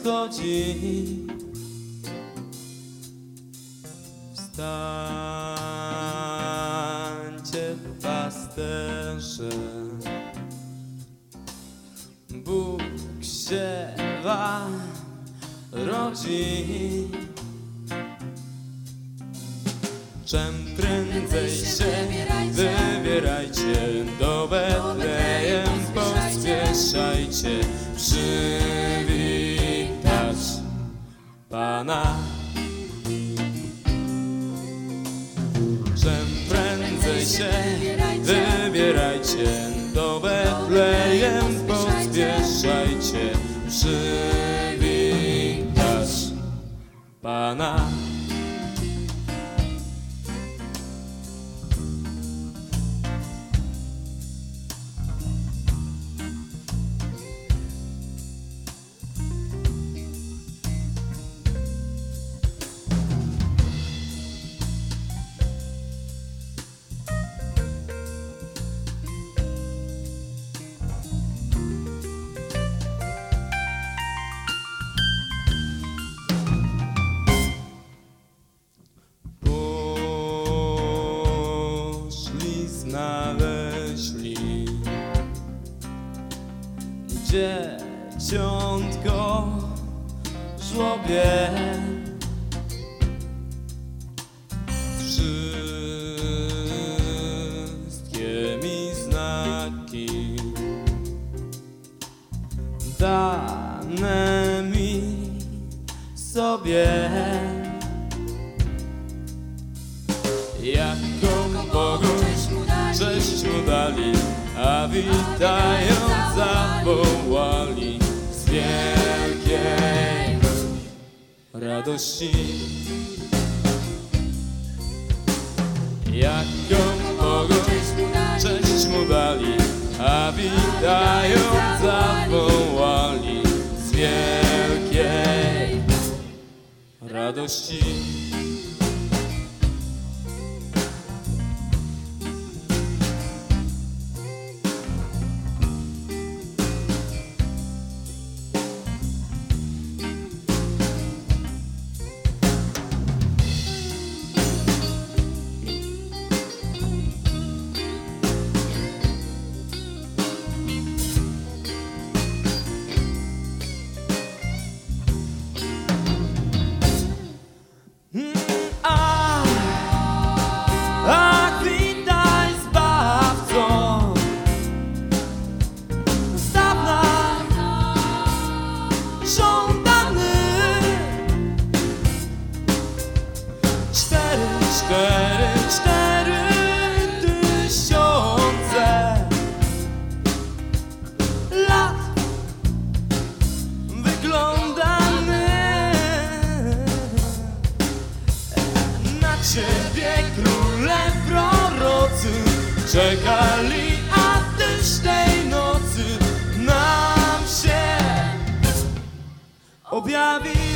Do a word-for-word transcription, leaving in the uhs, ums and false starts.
wschodzi. Wstańcie, pasterze, Bóg siewa rodzi. Czem prędzej się wybierajcie, do Betlejem pospieszajcie, przywitać Pana. Czem prędzej się wybierajcie, do Betlejem pospieszajcie, przywitać Pana. Znaleźli dzieciątko w żłobie, wszystkie mi znaki dane mi sobie, jaką Bogu cześć mu dali, a witając zawołali z wielkiej radości. Jaką Bogu cześć mu dali, a witając zawołali z wielkiej radości. Cztery, cztery tysiące lat wyglądamy na Ciebie, króle prorocy czekali, a Tyś tej nocy nam się objawił.